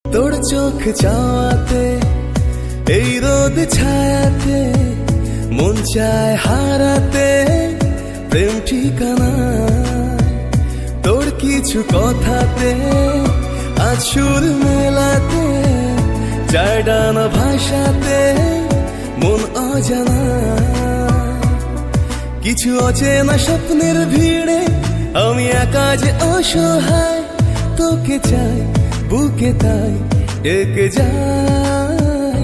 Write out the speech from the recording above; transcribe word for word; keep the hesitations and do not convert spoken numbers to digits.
তোর চোখ চাওয়াতে এই রোদ ছায়াতে মন চায় হারাতে প্রেম ঠিকানা। তোর কিছু কথাতে আজ সুর মেলাতে চার ডানা ভাষাতে মন অজানা। কিছু অচেনা স্বপ্নের ভিড়ে আমি একা যে অসহায়, তোকে চাই বুকে তাই একে যা।